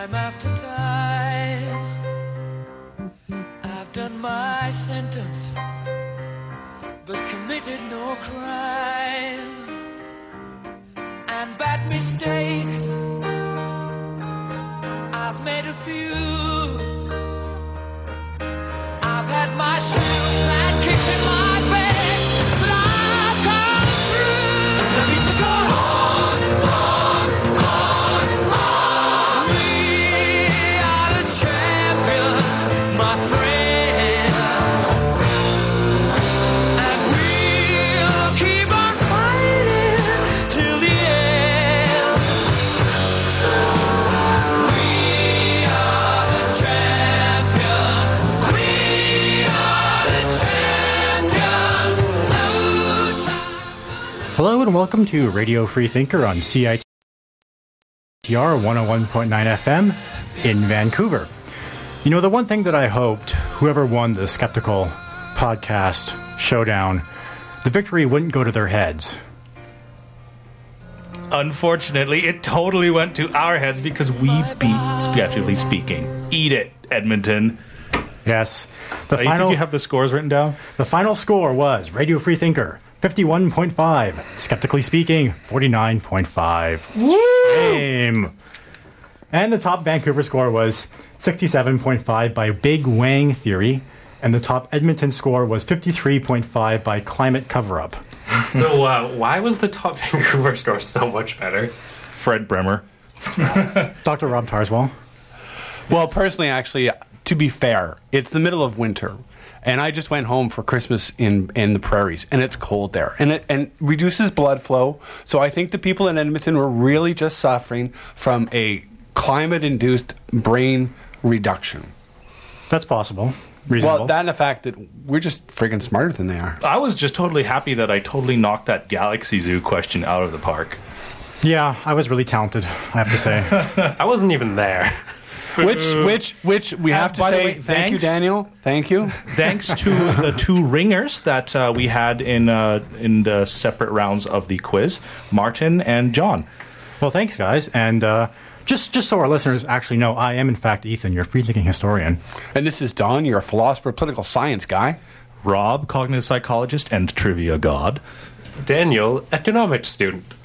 Time after time, I've done my sentence, but committed no crime. And bad mistakes, I've made a few. I've had my share of bad kicks in my bed, but I've come through. I need to go on, on, on, on. We are the champions, my friends, and we'll keep on fighting till the end. We are the champions. We are the champions. No time. Hello and welcome to Radio Free Thinker on CITR 101.9 FM in Vancouver. You know, the one thing that I hoped whoever won the Skeptical podcast showdown, the victory wouldn't go to their heads. Unfortunately, it totally went to our heads because we beat Spiritually Speaking. Eat it, Edmonton. Yes. You think you have the scores written down? The final score was Radio Free Thinker 51.5, Skeptically Speaking 49.5. Same. And the top Vancouver score was 67.5 by Big Wang Theory, and the top Edmonton score was 53.5 by Climate Cover-Up. So why was the top Vancouver score so much better? Fred Bremer. Dr. Rob Tarswell. Well, personally, actually, to be fair, it's the middle of winter, and I just went home for Christmas in the prairies, and it's cold there, and it reduces blood flow. So I think the people in Edmonton were really just suffering from a climate-induced brain reduction. That's possible. Reasonable. Well, that and the fact that we're just friggin' smarter than they are. I was just totally happy that I totally knocked that Galaxy Zoo question out of the park. Yeah, I was really talented, I have to say. I wasn't even there. Which we have to by the say, way, thank you, thanks. Daniel. Thank you. Thanks to the two ringers that we had in the separate rounds of the quiz, Martin and John. Well, thanks, guys. And just so our listeners actually know, I am, in fact, Ethan, your free-thinking historian. And this is Don, you're a philosopher, political science guy. Rob, cognitive psychologist and trivia god. Daniel, economics student.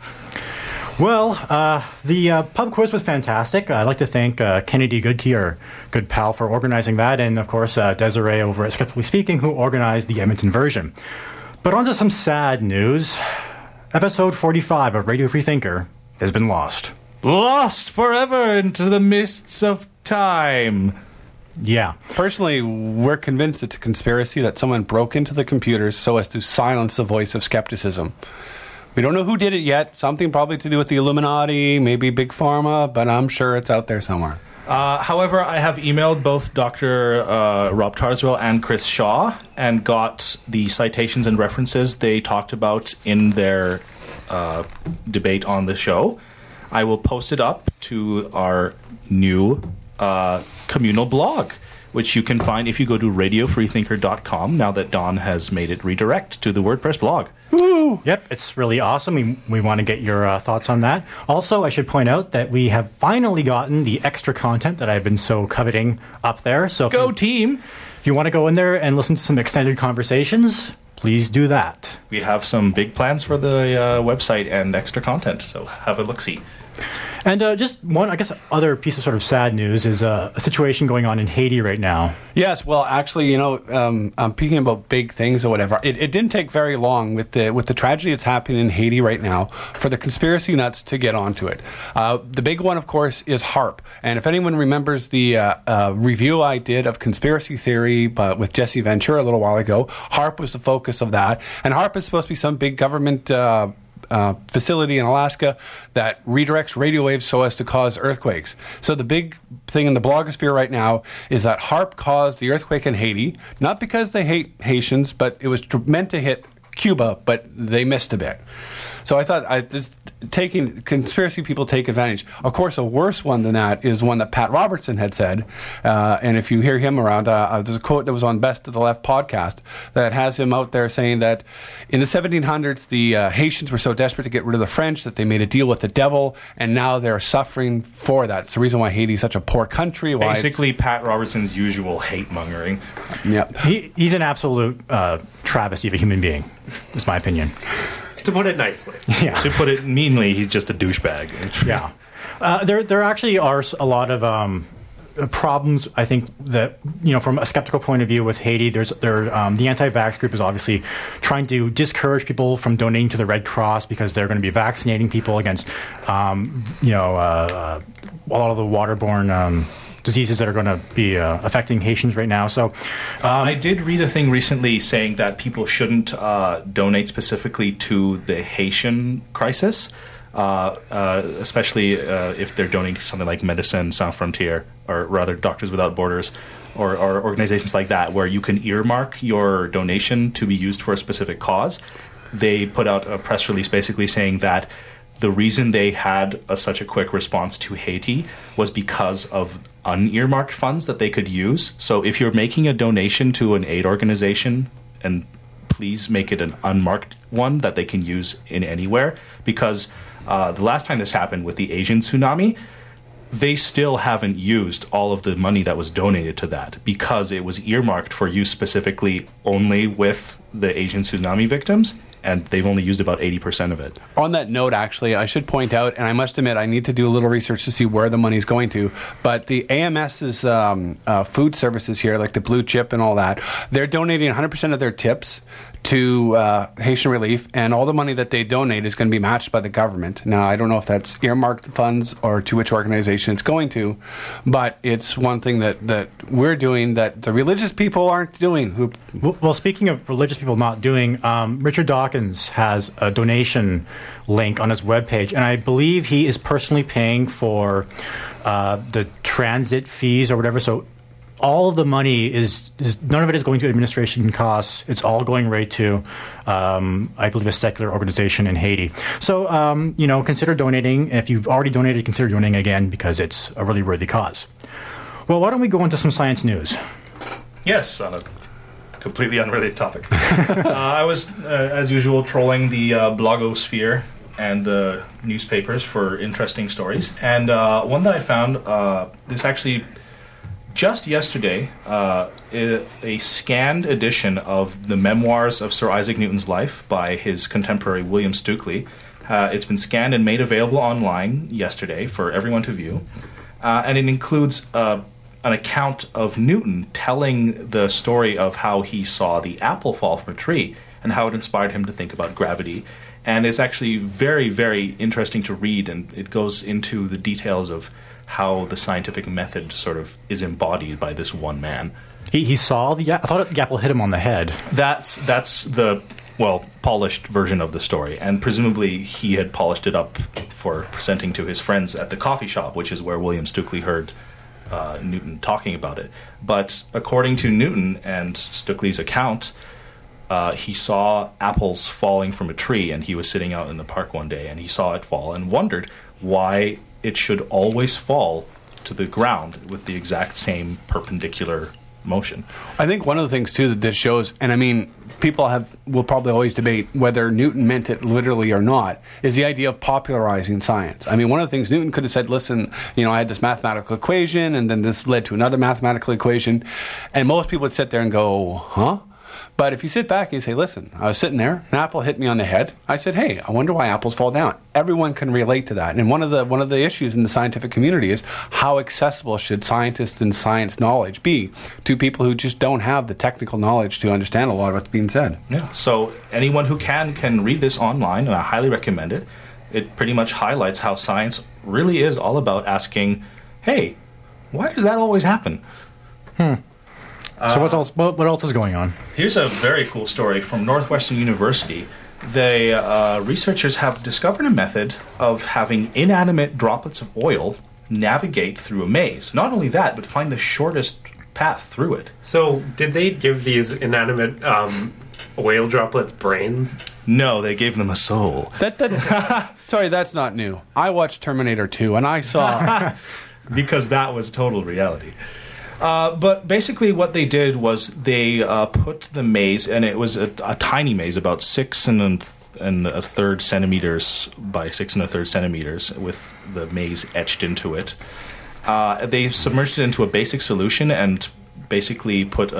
Well, the pub quiz was fantastic. I'd like to thank Kennedy Goodkey, our good pal, for organizing that, and, of course, Desiree over at Skeptically Speaking, who organized the Edmonton version. But on to some sad news. Episode 45 of Radio Free Thinker has been lost. Lost forever into the mists of time. Yeah. Personally, we're convinced it's a conspiracy that someone broke into the computers so as to silence the voice of skepticism. We don't know who did it yet. Something probably to do with the Illuminati, maybe Big Pharma, but I'm sure it's out there somewhere. However, I have emailed both Dr. Rob Tarswell and Chris Shaw and got the citations and references they talked about in their debate on the show. I will post it up to our new communal blog, which you can find if you go to radiofreethinker.com, now that Don has made it redirect to the WordPress blog. Woo! Yep, it's really awesome. We want to get your thoughts on that. Also, I should point out that we have finally gotten the extra content that I've been so coveting up there. So Go team! If you want to go in there and listen to some extended conversations, please do that. We have some big plans for the website and extra content, so have a look-see. And just one, I guess, other piece of sort of sad news is a situation going on in Haiti right now. Yes, well, actually, I'm speaking about big things or whatever. It didn't take very long with the tragedy that's happening in Haiti right now for the conspiracy nuts to get onto it. The big one, of course, is HAARP. And if anyone remembers the review I did of conspiracy theory with Jesse Ventura a little while ago, HAARP was the focus of that. And HAARP is supposed to be some big government facility in Alaska that redirects radio waves so as to cause earthquakes. So the big thing in the blogosphere right now is that HAARP caused the earthquake in Haiti, not because they hate Haitians, but it was meant to hit Cuba, but they missed a bit. So I thought conspiracy people take advantage. Of course, a worse one than that is one that Pat Robertson had said. And if you hear him around, there's a quote that was on Best of the Left podcast that has him out there saying that in the 1700s, the Haitians were so desperate to get rid of the French that they made a deal with the devil, and now they're suffering for that. It's the reason why Haiti is such a poor country. Basically, Pat Robertson's usual hate-mongering. Yeah. He's an absolute travesty of a human being, is my opinion. To put it nicely. Yeah. To put it meanly, he's just a douchebag. Yeah. There actually are a lot of problems, I think, that, from a skeptical point of view with Haiti. The anti-vax group is obviously trying to discourage people from donating to the Red Cross because they're going to be vaccinating people against, a lot of the waterborne diseases that are going to be affecting Haitians right now. So, I did read a thing recently saying that people shouldn't donate specifically to the Haitian crisis, especially if they're donating to something like Médecins Sans Frontières, or rather Doctors Without Borders, or organizations like that, where you can earmark your donation to be used for a specific cause. They put out a press release basically saying that the reason they had such a quick response to Haiti was because of unearmarked funds that they could use. So if you're making a donation to an aid organization, and please make it an unmarked one that they can use in anywhere, because the last time this happened with the Asian tsunami, they still haven't used all of the money that was donated to that because it was earmarked for use specifically only with the Asian tsunami victims, and they've only used about 80% of it. On that note, actually, I should point out, and I must admit, I need to do a little research to see where the money's going to, but the AMS's food services here, like the Blue Chip and all that, they're donating 100% of their tips to Haitian relief, and all the money that they donate is going to be matched by the government. Now, I don't know if that's earmarked funds or to which organization it's going to, but it's one thing that we're doing that the religious people aren't doing. Well, speaking of religious people not doing, Richard Dawkins has a donation link on his webpage, and I believe he is personally paying for the transit fees or whatever, so all of the money is none of it is going to administration costs. It's all going right to, I believe, a secular organization in Haiti. So, consider donating. If you've already donated, consider donating again because it's a really worthy cause. Well, why don't we go into some science news? Yes, on a completely unrelated topic. I was, as usual, trolling the blogosphere and the newspapers for interesting stories. And one that I found, this actually... just yesterday, a scanned edition of the memoirs of Sir Isaac Newton's life by his contemporary William Stukeley. It's been scanned and made available online yesterday for everyone to view. And it includes an account of Newton telling the story of how he saw the apple fall from a tree and how it inspired him to think about gravity. And it's actually very, very interesting to read, and it goes into the details of how the scientific method sort of is embodied by this one man. He saw the apple. I thought the apple hit him on the head. That's the, polished version of the story. And presumably he had polished it up for presenting to his friends at the coffee shop, which is where William Stukeley heard Newton talking about it. But according to Newton and Stukeley's account, he saw apples falling from a tree, and he was sitting out in the park one day, and he saw it fall and wondered why it should always fall to the ground with the exact same perpendicular motion. I think one of the things, too, that this shows, and I mean, people will probably always debate whether Newton meant it literally or not, is the idea of popularizing science. I mean, one of the things Newton could have said, listen, I had this mathematical equation, and then this led to another mathematical equation, and most people would sit there and go, huh? But if you sit back and you say, listen, I was sitting there, an apple hit me on the head. I said, hey, I wonder why apples fall down. Everyone can relate to that. And one of the issues in the scientific community is how accessible should scientists and science knowledge be to people who just don't have the technical knowledge to understand a lot of what's being said. Yeah. So anyone who can read this online, and I highly recommend it. It pretty much highlights how science really is all about asking, hey, why does that always happen? So what else is going on? Here's a very cool story from Northwestern University. The researchers have discovered a method of having inanimate droplets of oil navigate through a maze. Not only that, but find the shortest path through it. So, did they give these inanimate oil droplets brains? No, they gave them a soul. Sorry, that's not new. I watched Terminator 2, and I saw... Because that was total reality. But basically what they did was they put the maze, and it was a tiny maze, about 6 1/3 centimeters by 6 1/3 centimeters, with the maze etched into it. They submerged it into a basic solution and basically put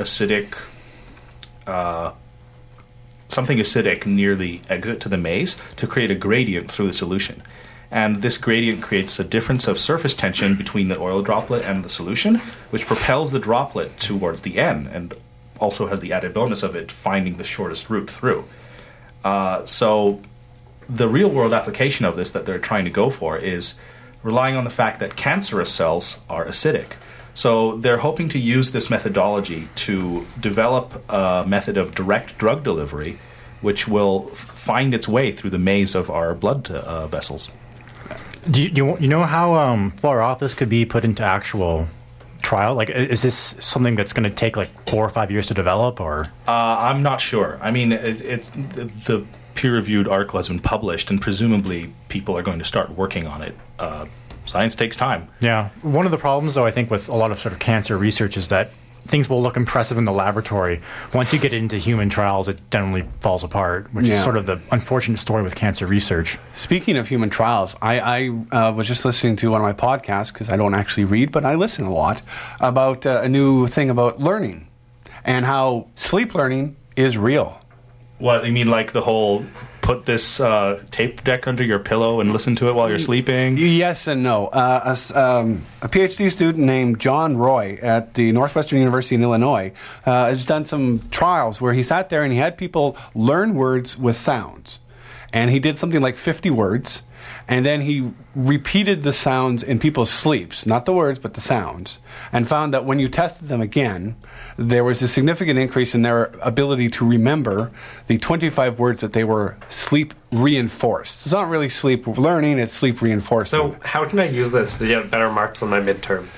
something acidic near the exit to the maze to create a gradient through the solution. And this gradient creates a difference of surface tension between the oil droplet and the solution, which propels the droplet towards the end, and also has the added bonus of it finding the shortest route through. So the real-world application of this that they're trying to go for is relying on the fact that cancerous cells are acidic. So they're hoping to use this methodology to develop a method of direct drug delivery, which will find its way through the maze of our blood vessels. Do you know how far off this could be put into actual trial? Like, is this something that's going to take like 4 or 5 years to develop, or? I'm not sure. I mean, it's the peer-reviewed article has been published, and presumably people are going to start working on it. Science takes time. Yeah. One of the problems, though, I think with a lot of sort of cancer research is that things will look impressive in the laboratory. Once you get into human trials, it generally falls apart, which is sort of the unfortunate story with cancer research. Speaking of human trials, I was just listening to one of my podcasts, because I don't actually read, but I listen a lot, about a new thing about learning and how sleep learning is real. What, you mean like the whole put this tape deck under your pillow and listen to it while you're sleeping? Yes and no. A PhD student named John Roy at the Northwestern University in Illinois has done some trials where he sat there and he had people learn words with sounds. And he did something like 50 words, and then he repeated the sounds in people's sleeps, not the words, but the sounds, and found that when you tested them again, there was a significant increase in their ability to remember the 25 words that they were sleep reinforced. It's not really sleep learning, it's sleep reinforcement. So, how can I use this to get better marks on my midterms?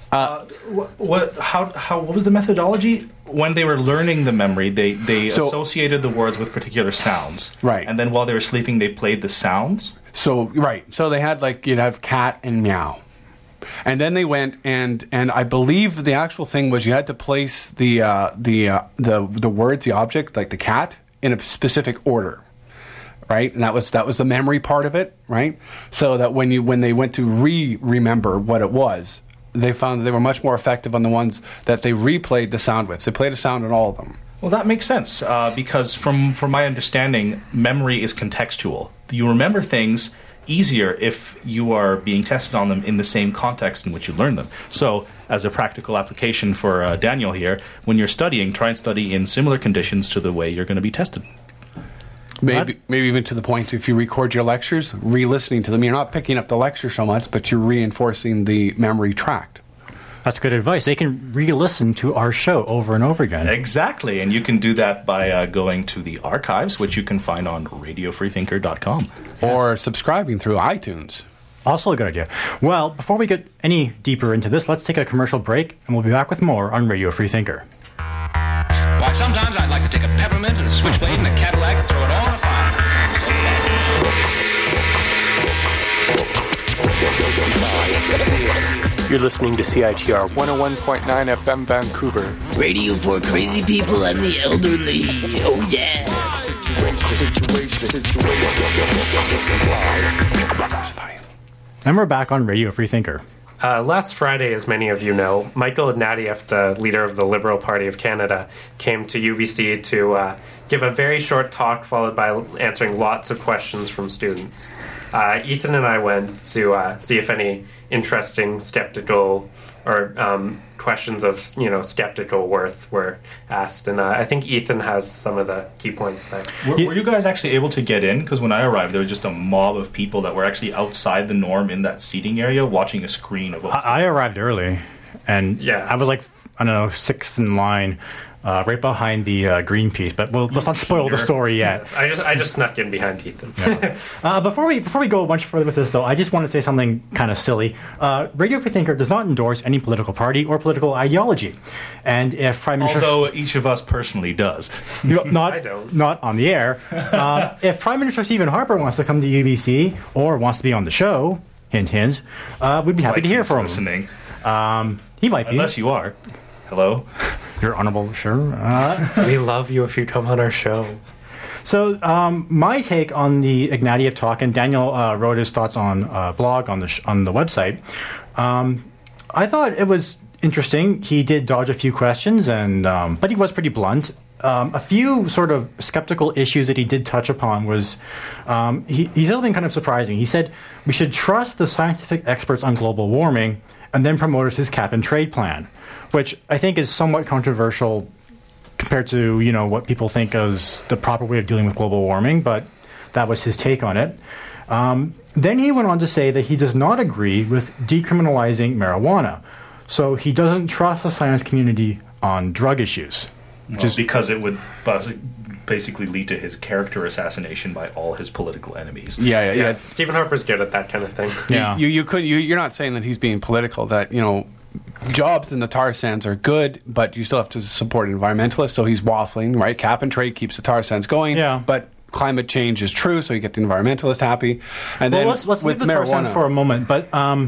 What was the methodology? When they were learning the memory, they associated the words with particular sounds. Right. And then while they were sleeping, they played the sounds? So they had, like, you'd have cat and meow. And then they went and I believe the actual thing was you had to place the words, the object, like the cat, in a specific order. Right? And that was the memory part of it, right? So that when they went to remember what it was, they found that they were much more effective on the ones that they replayed the sound with. They played a sound on all of them. Well, that makes sense, because from my understanding, memory is contextual. You remember things easier if you are being tested on them in the same context in which you learn them. So, as a practical application for Daniel here, when you're studying, try and study in similar conditions to the way you're going to be tested. Maybe even to the point, if you record your lectures, re-listening to them, you're not picking up the lecture so much, but you're reinforcing the memory tract. That's good advice. They can re-listen to our show over and over again. Exactly, and you can do that by going to the archives, which you can find on radiofreethinker.com. Or subscribing through iTunes. Also a good idea. Well, before we get any deeper into this, let's take a commercial break, and we'll be back with more on Radio Free Thinker. Why, sometimes I'd like to take a peppermint and a switchblade and a Cadillac and throw it all in a fire. You're listening to CITR 101.9 FM Vancouver. Radio for crazy people and the elderly. Oh, yeah. And we're back on Radio Free Thinker. Last Friday, as many of you know, Michael Ignatieff, the leader of the Liberal Party of Canada, came to UBC to give a very short talk followed by answering lots of questions from students. Ethan and I went to see if any interesting skeptical or questions of skeptical worth were asked, and I think Ethan has some of the key points there. Were you guys actually able to get in? Because when I arrived, there was just a mob of people that were actually outside the norm in that seating area watching a screen of. I arrived early, and yeah. I was like, I don't know, sixth in line. right behind the Greenpeace. But let's not spoil the story yet. Yes, I just snuck in behind Ethan. Before we go much further with this, though, I just want to say something kind of silly. Radio Free Thinker does not endorse any political party or political ideology, and if Prime Minister, Although each of us personally does. not I don't. not on the air, if Prime Minister Stephen Harper wants to come to UBC or wants to be on the show, hint hint, we'd be happy Like to hear he's from him. listening. He might be. Unless you are. Hello? You're honorable, sure. We love you if you come on our show. So my take on the Ignatieff talk, and Daniel wrote his thoughts on blog on the website. I thought it was interesting. He did dodge a few questions, and but he was pretty blunt. A few sort of skeptical issues that he did touch upon was he said something kind of surprising. He said we should trust the scientific experts on global warming, and then promoted his cap and trade plan, which I think is somewhat controversial compared to what people think is the proper way of dealing with global warming, but that was his take on it. Then he went on to say that he does not agree with decriminalizing marijuana, so he doesn't trust the science community on drug issues. Just because it would basically lead to his character assassination by all his political enemies. Yeah. Stephen Harper's good at that kind of thing. Yeah. You're not saying that he's being political. That jobs in the tar sands are good, but you still have to support environmentalists. So he's waffling, right? Cap and trade keeps the tar sands going. Yeah. But climate change is true, so you get the environmentalist happy. And then let's with leave the tar sands marijuana for a moment. But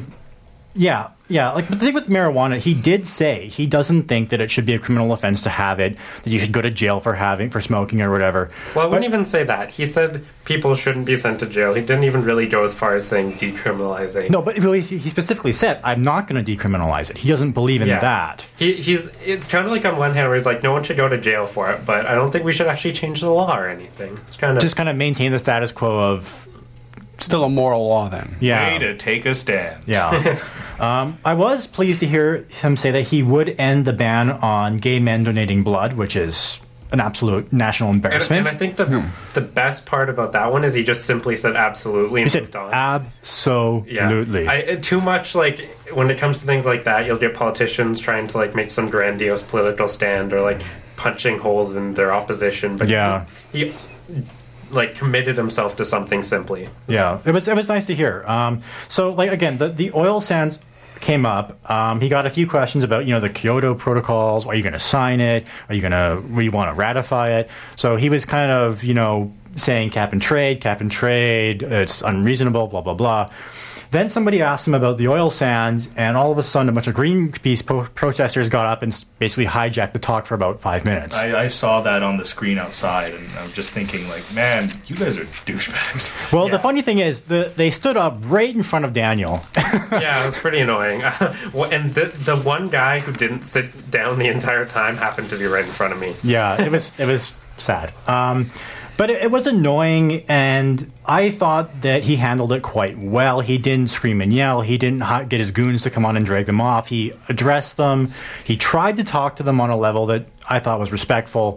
yeah. Like the thing with marijuana, he did say he doesn't think that it should be a criminal offense to have it, that you should go to jail for smoking or whatever. Well, I wouldn't even say that. He said people shouldn't be sent to jail. He didn't even really go as far as saying decriminalizing. No, but he specifically said, I'm not going to decriminalize it. He doesn't believe in that. It's kind of like on one hand where he's like, no one should go to jail for it, but I don't think we should actually change the law or anything. It's kind of Just kind of maintain the status quo of... still a moral law then. Yeah. Way to take a stand. Yeah. I was pleased to hear him say that he would end the ban on gay men donating blood, which is an absolute national embarrassment. And I think the best part about that one is he just simply said absolutely and He said moved on. absolutely. Too much, like, when it comes to things like that, you'll get politicians trying to, like, make some grandiose political stand or, like, punching holes in their opposition. But he like, committed himself to something simply. Yeah, it was nice to hear. So, like, again, the oil sands came up. He got a few questions about, the Kyoto protocols. Are you going to sign it? Do you want to ratify it? So he was kind of, saying cap and trade, it's unreasonable, blah, blah, blah. Then somebody asked him about the oil sands, and all of a sudden a bunch of Greenpeace protesters got up and basically hijacked the talk for about 5 minutes. I saw that on the screen outside, and I was just thinking, like, man, you guys are douchebags. Well, the funny thing is, they stood up right in front of Daniel. Yeah, it was pretty annoying. And the one guy who didn't sit down the entire time happened to be right in front of me. Yeah, it was sad. But it was annoying, and I thought that he handled it quite well. He didn't scream and yell. He didn't get his goons to come on and drag them off. He addressed them. He tried to talk to them on a level that I thought was respectful.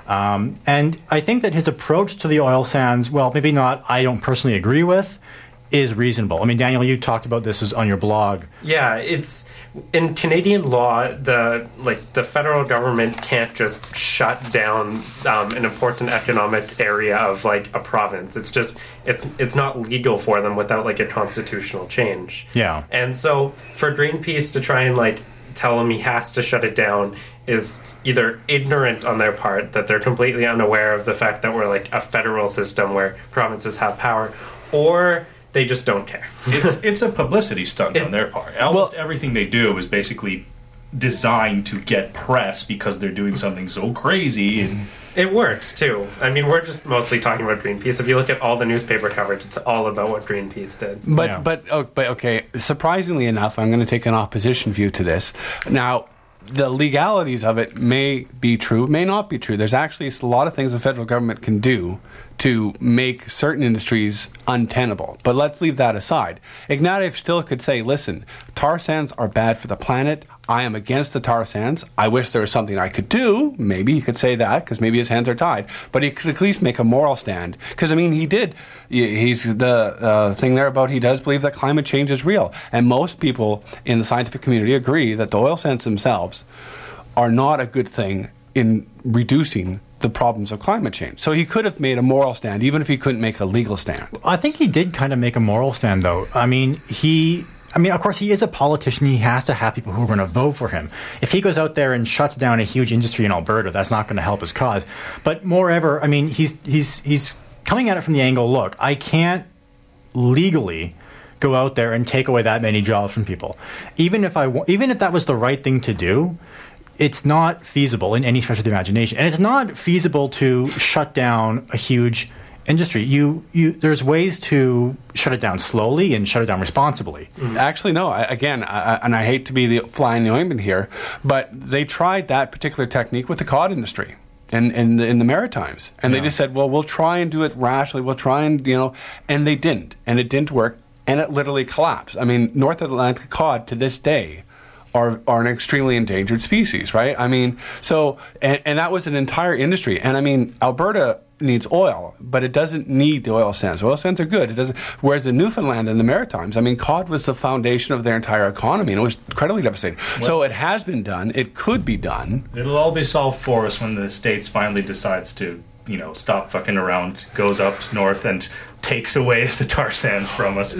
And I think that his approach to the oil sands, well, maybe not, I don't personally agree with, is reasonable. I mean, Daniel, you talked about this on your blog. Yeah, it's in Canadian law, the federal government can't just shut down an important economic area of, like, a province. It's just it's not legal for them without, like, a constitutional change. Yeah. And so for Greenpeace to try and, like, tell him he has to shut it down is either ignorant on their part, that they're completely unaware of the fact that we're, like, a federal system where provinces have power, or they just don't care. It's a publicity stunt on their part. Almost everything they do is basically designed to get press because they're doing something so crazy. And it works, too. I mean, we're just mostly talking about Greenpeace. If you look at all the newspaper coverage, it's all about what Greenpeace did. But okay, surprisingly enough, I'm going to take an opposition view to this. Now, the legalities of it may be true, may not be true. There's actually a lot of things the federal government can do to make certain industries untenable. But let's leave that aside. Ignatieff still could say, listen, tar sands are bad for the planet. I am against the tar sands. I wish there was something I could do. Maybe he could say that, because maybe his hands are tied. But he could at least make a moral stand. Because, I mean, he did. He's the thing there about he does believe that climate change is real. And most people in the scientific community agree that the oil sands themselves are not a good thing in reducing the problems of climate change. So he could have made a moral stand, even if he couldn't make a legal stand. I think he did kind of make a moral stand, though. I mean, of course, he is a politician. He has to have people who are going to vote for him. If he goes out there and shuts down a huge industry in Alberta, that's not going to help his cause. But moreover, I mean, he's coming at it from the angle, look, I can't legally go out there and take away that many jobs from people. Even if that was the right thing to do, it's not feasible in any stretch of the imagination. And it's not feasible to shut down a huge industry. There's ways to shut it down slowly and shut it down responsibly. Actually, no. I hate to be the fly in the ointment here, but they tried that particular technique with the cod industry and in the Maritimes. And they just said, well, we'll try and do it rationally. We'll try and, and they didn't. And it didn't work. And it literally collapsed. I mean, North Atlantic cod to this day are an extremely endangered species, right? I mean, so, and that was an entire industry. And I mean, Alberta needs oil, but it doesn't need the oil sands. Oil sands are good. It doesn't. Whereas in Newfoundland and the Maritimes, I mean, cod was the foundation of their entire economy, and it was incredibly devastating. So it has been done. It could be done. It'll all be solved for us when the States finally decides to, stop fucking around, goes up north and takes away the tar sands from us.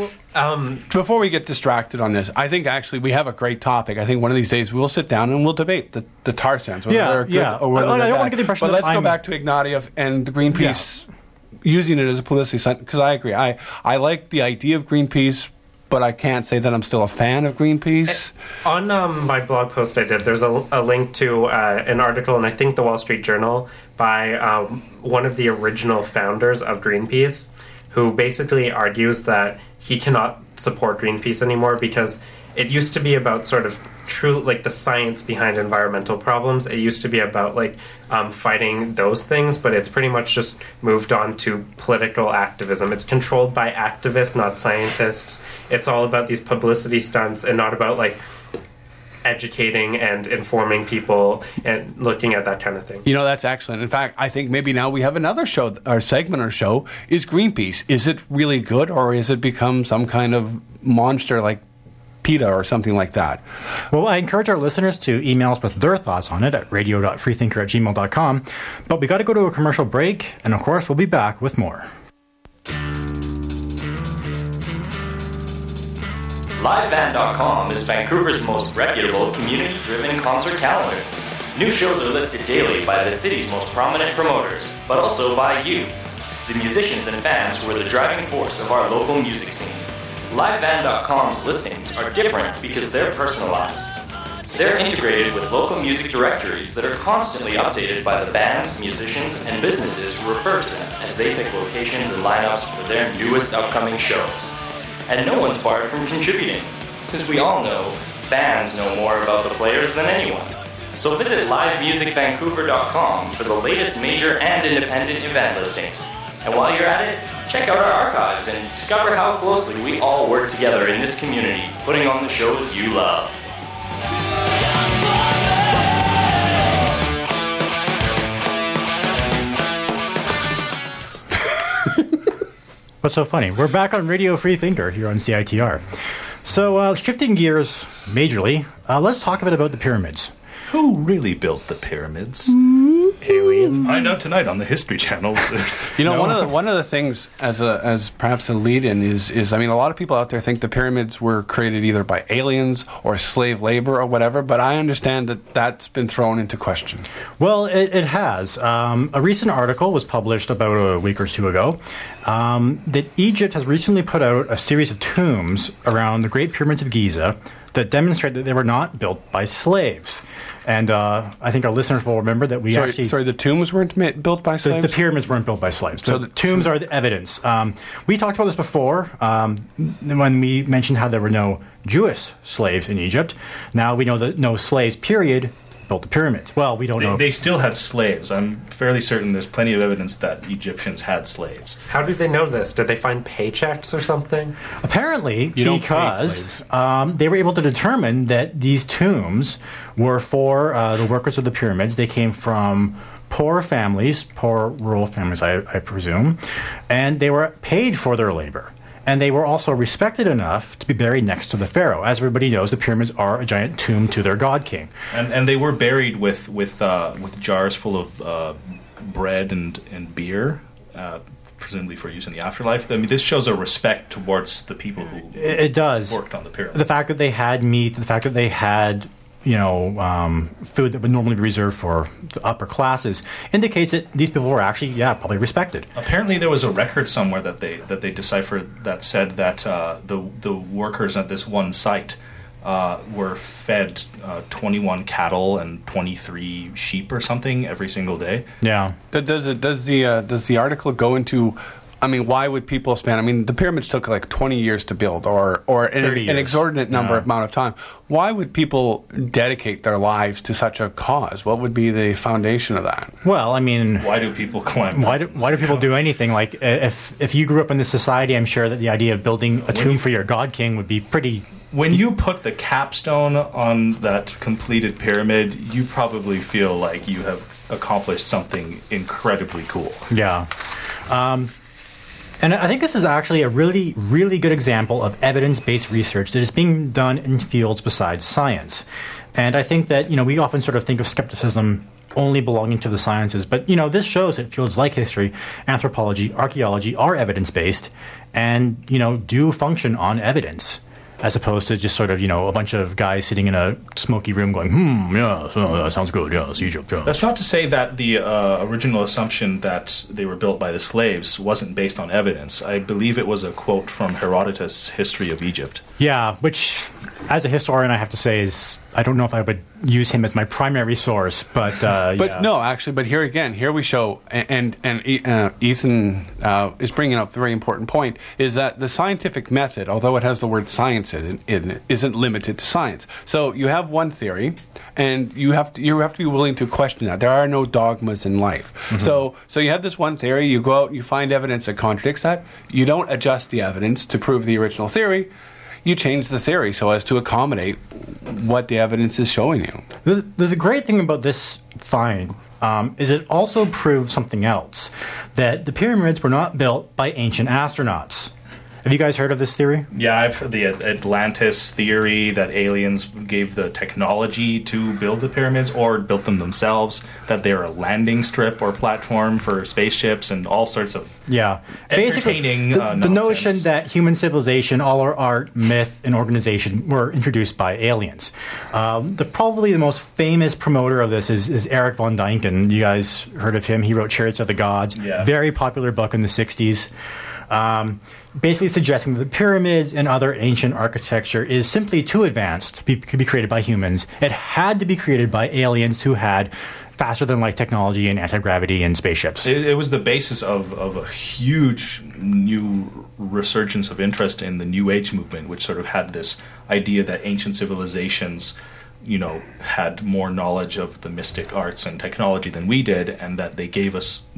Before we get distracted on this, I think actually we have a great topic. I think one of these days we'll sit down and we'll debate the tar sands. Whether they're good or whether they're bad. But let's go back to Ignatieff and the Greenpeace using it as a publicity stunt, because I agree. I like the idea of Greenpeace, but I can't say that I'm still a fan of Greenpeace. On my blog post I did, there's a link to an article in, I think, the Wall Street Journal by one of the original founders of Greenpeace, who basically argues that he cannot support Greenpeace anymore because it used to be about sort of true, like, the science behind environmental problems. It used to be about, like, fighting those things, but it's pretty much just moved on to political activism. It's controlled by activists, not scientists. It's all about these publicity stunts and not about, like, educating and informing people and looking at that kind of thing. That's excellent. In fact, I think maybe now we have another show, our segment or show, is Greenpeace. Is it really good, or has it become some kind of monster like PETA or something like that? Well, I encourage our listeners to email us with their thoughts on it at radio.freethinker@gmail.com. But we got to go to a commercial break, and of course, we'll be back with more. LiveVan.com is Vancouver's most reputable, community-driven concert calendar. New shows are listed daily by the city's most prominent promoters, but also by you, the musicians and fans who are the driving force of our local music scene. LiveVan.com's listings are different because they're personalized. They're integrated with local music directories that are constantly updated by the bands, musicians, and businesses who refer to them as they pick locations and lineups for their newest upcoming shows. And no one's barred from contributing, since we all know fans know more about the players than anyone. So visit livemusicvancouver.com for the latest major and independent event listings. And while you're at it, check out our archives and discover how closely we all work together in this community, putting on the shows you love. What's so funny? We're back on Radio Free Thinker here on CITR. So, shifting gears majorly, let's talk a bit about the pyramids. Who really built the pyramids? Aliens. Find out tonight on the History Channel. One of the things as perhaps a lead-in is I mean, a lot of people out there think the pyramids were created either by aliens or slave labor or whatever, but I understand that that's been thrown into question. Well, it has. A recent article was published about a week or two ago that Egypt has recently put out a series of tombs around the Great Pyramids of Giza that demonstrate that they were not built by slaves. And I think our listeners will remember that we Sorry, the tombs weren't built by slaves? The pyramids weren't built by slaves. So the tombs are the evidence. We talked about this before when we mentioned how there were no Jewish slaves in Egypt. Now we know that no slaves, period, built the pyramids. Well, we don't know. They still had slaves. I'm fairly certain there's plenty of evidence that Egyptians had slaves. How did they know this? Did they find paychecks or something? Apparently, because they were able to determine that these tombs were for the workers of the pyramids. They came from poor families, poor rural families, I presume, and they were paid for their labor. And they were also respected enough to be buried next to the pharaoh. As everybody knows, the pyramids are a giant tomb to their god king. And they were buried with jars full of bread and beer, presumably for use in the afterlife. I mean, this shows a respect towards the people who it does worked on the pyramid. The fact that they had meat, the fact that they had food that would normally be reserved for the upper classes indicates that these people were actually, probably respected. Apparently, there was a record somewhere that they deciphered that said that the workers at this one site were fed 21 cattle and 23 sheep or something every single day. Yeah. Does the article go into? I mean, why would people spend? I mean, the pyramids took like 20 years to build, or an exorbitant amount of time. Why would people dedicate their lives to such a cause? What would be the foundation of that? Well, I mean, why do people climb? Why do people do anything? Like, if you grew up in this society, I'm sure that the idea of building a tomb for your god king would be pretty. When you put the capstone on that completed pyramid, you probably feel like you have accomplished something incredibly cool. Yeah. And I think this is actually a really, really good example of evidence-based research that is being done in fields besides science. And I think that, we often sort of think of skepticism only belonging to the sciences. But, this shows that fields like history, anthropology, archaeology are evidence-based and, do function on evidence, as opposed to just sort of, a bunch of guys sitting in a smoky room going, sounds good, yes, Egypt, yes. That's not to say that the original assumption that they were built by the slaves wasn't based on evidence. I believe it was a quote from Herodotus' History of Egypt. Yeah, which, as a historian, I have to say is, I don't know if I would use him as my primary source, but no, actually, but here we show, and Ethan is bringing up a very important point, is that the scientific method, although it has the word science in it, isn't limited to science. So you have one theory, and you have to be willing to question that. There are no dogmas in life. Mm-hmm. So you have this one theory, you go out and you find evidence that contradicts that. You don't adjust the evidence to prove the original theory. You change the theory so as to accommodate what the evidence is showing you. The great thing about this find is it also proves something else, that the pyramids were not built by ancient astronauts. Have you guys heard of this theory? Yeah, I've heard the Atlantis theory, that aliens gave the technology to build the pyramids or built them themselves, that they're a landing strip or platform for spaceships and all sorts of entertaining the notion that human civilization, all our art, myth, and organization were introduced by aliens. Probably the most famous promoter of this is Eric von Däniken. You guys heard of him? He wrote Chariots of the Gods. Yeah. Very popular book in the 60s. Basically suggesting that the pyramids and other ancient architecture is simply too advanced to be created by humans. It had to be created by aliens who had faster-than-light technology and anti-gravity and spaceships. It was the basis of a huge new resurgence of interest in the New Age movement, which sort of had this idea that ancient civilizations had more knowledge of the mystic arts and technology than we did, and that they gave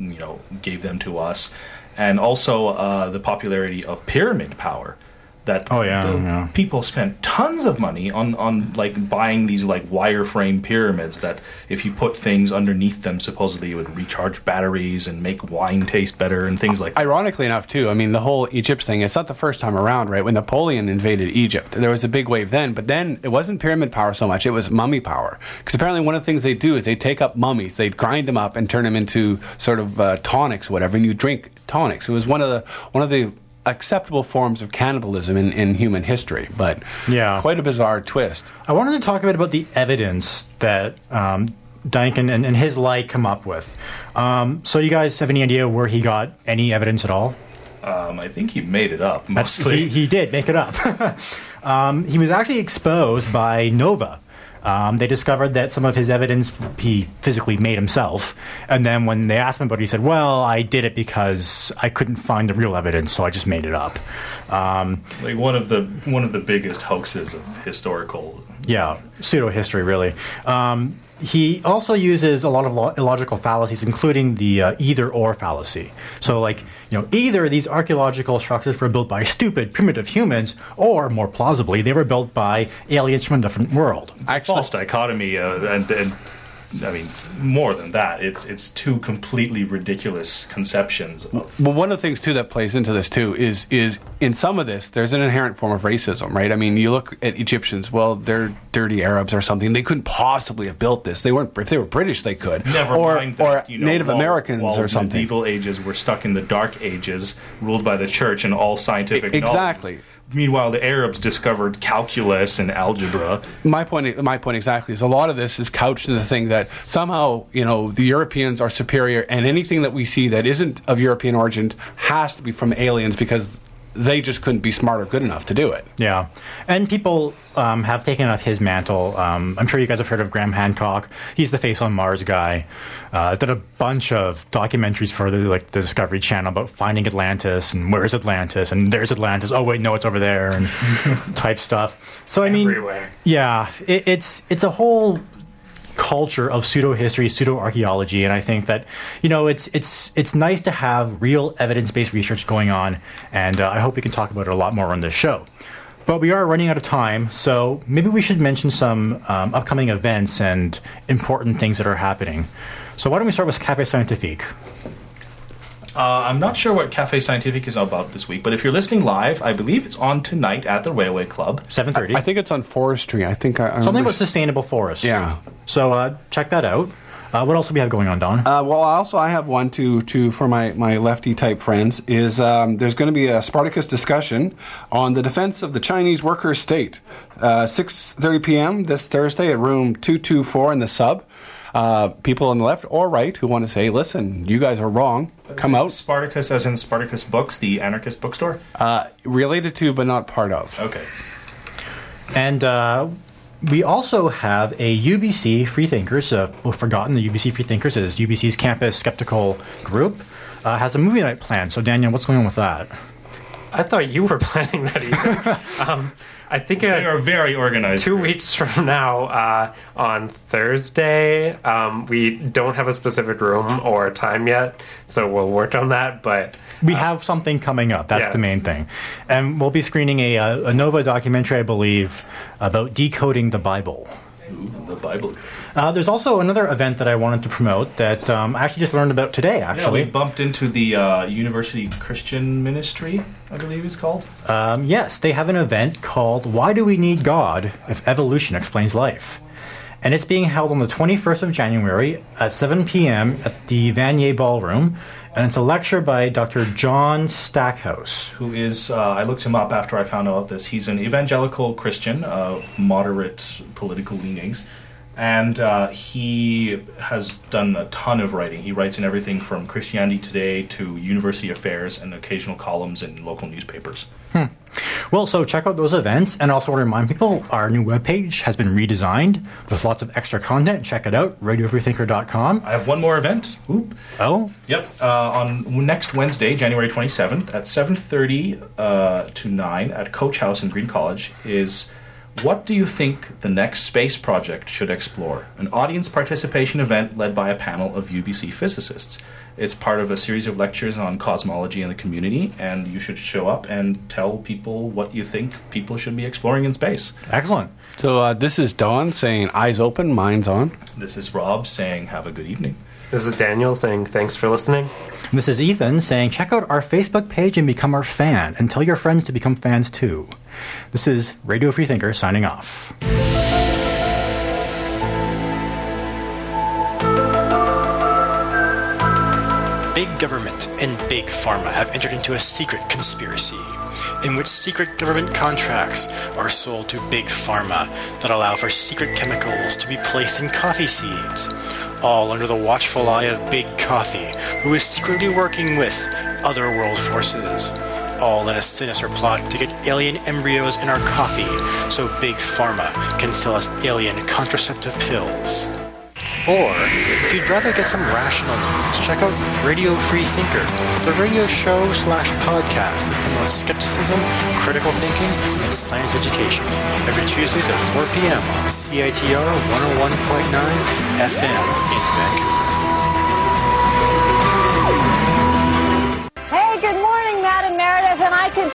them to us. And also the popularity of pyramid power. That people spent tons of money on like buying these like wireframe pyramids that if you put things underneath them, supposedly it would recharge batteries and make wine taste better and things like that. Ironically enough, too, I mean, the whole Egypt thing, it's not the first time around, right? When Napoleon invaded Egypt, there was a big wave then, but then it wasn't pyramid power so much, it was mummy power. Because apparently one of the things they do is they take up mummies, they'd grind them up and turn them into sort of tonics, whatever, and you drink tonics. It was one of the acceptable forms of cannibalism in human history, but quite a bizarre twist. I wanted to talk a bit about the evidence that Däniken and his like come up with. So you guys have any idea where he got any evidence at all? I think he made it up, mostly. He did make it up. He was actually exposed by Nova. They discovered that some of his evidence he physically made himself, and then when they asked him about it, he said, "Well, I did it because I couldn't find the real evidence, so I just made it up." Like one of the biggest hoaxes of historical, pseudo history, really. He also uses a lot of illogical fallacies, including the either-or fallacy. So, like, either these archaeological structures were built by stupid, primitive humans, or, more plausibly, they were built by aliens from a different world. It's a false dichotomy, and more than that. It's two completely ridiculous conceptions. Well, one of the things too that plays into this too is in some of this there's an inherent form of racism, right? I mean, you look at Egyptians. Well, they're dirty Arabs or something. They couldn't possibly have built this. They weren't. If they were British, they could. Never mind that, Native Americans while or something. Medieval ages were stuck in the Dark Ages, ruled by the church and all scientific knowledge. Exactly. Meanwhile, the Arabs discovered calculus and algebra. My point exactly is a lot of this is couched in the thing that somehow, the Europeans are superior, and anything that we see that isn't of European origin has to be from aliens because they just couldn't be smart or good enough to do it. Yeah. And people have taken up his mantle. I'm sure you guys have heard of Graham Hancock. He's the Face on Mars guy. Did a bunch of documentaries for the Discovery Channel about finding Atlantis and where's Atlantis and there's Atlantis. Oh, wait, no, it's over there and type stuff. So, I mean, everywhere. Yeah, it's a whole culture of pseudo-history, pseudo-archaeology, and I think that, it's nice to have real evidence-based research going on, and I hope we can talk about it a lot more on this show. But we are running out of time, so maybe we should mention some upcoming events and important things that are happening. So why don't we start with Café Scientifique? I'm not sure what Café Scientifique is about this week, but if you're listening live, I believe it's on tonight at the Railway Club. 7:30. I think it's on Forestry. I think I something about sustainable forests. Yeah. So check that out. What else do we have going on, Don? Well, I have one to for my lefty type friends. Is there's going to be a Spartacus discussion on the defense of the Chinese worker state, 6:30 p.m. this Thursday at room 224 in the Sub. People on the left or right who want to say, listen, you guys are wrong. Come out. Spartacus as in Spartacus Books, the anarchist bookstore? Related to, but not part of. Okay. And we also have a UBC Freethinkers. We've forgotten the UBC Freethinkers is UBC's campus skeptical group. Has a movie night planned. So, Daniel, what's going on with that? I thought you were planning that either. I think they are very organized. 2 weeks from now, on Thursday, we don't have a specific room or time yet, so we'll work on that. But we have something coming up. That's yes. the main thing, and we'll be screening a Nova documentary, I believe, about decoding the Bible. The Bible. There's also another event that I wanted to promote that I actually just learned about today, actually. Yeah, we bumped into the University Christian Ministry, I believe it's called. Yes, they have an event called Why Do We Need God If Evolution Explains Life? And it's being held on the 21st of January at 7 p.m. at the Vanier Ballroom. And it's a lecture by Dr. John Stackhouse. Who is, I looked him up after I found out this. He's an evangelical Christian, moderate political leanings. And he has done a ton of writing. He writes in everything from Christianity Today to University Affairs and occasional columns in local newspapers. Well, so check out those events. And also want to remind people, our new webpage has been redesigned with lots of extra content. Check it out, radiofreethinker.com. I have one more event. Oop. Oh? Yep. On next Wednesday, January 27th, at 7:30 to 9 at Coach House in Green College is... What do you think the next space project should explore? An audience participation event led by a panel of UBC physicists. It's part of a series of lectures on cosmology and the community, and you should show up and tell people what you think people should be exploring in space. Excellent. So this is Don saying eyes open, minds on. This is Rob saying have a good evening. This is Daniel saying thanks for listening. This is Ethan saying check out our Facebook page and become our fan, and tell your friends to become fans too. This is Radio Freethinker signing off. Big government and big pharma have entered into a secret conspiracy in which secret government contracts are sold to big pharma that allow for secret chemicals to be placed in coffee seeds, all under the watchful eye of Big Coffee, who is secretly working with other world forces, all in a sinister plot to get alien embryos in our coffee so Big Pharma can sell us alien contraceptive pills. Or, if you'd rather get some rational news, check out Radio Free Thinker, the radio show/podcast that promotes skepticism, critical thinking, and science education, every Tuesdays at 4 p.m. on CITR 101.9 FM in Vancouver. Hey, good morning, Madam Meredith, and I can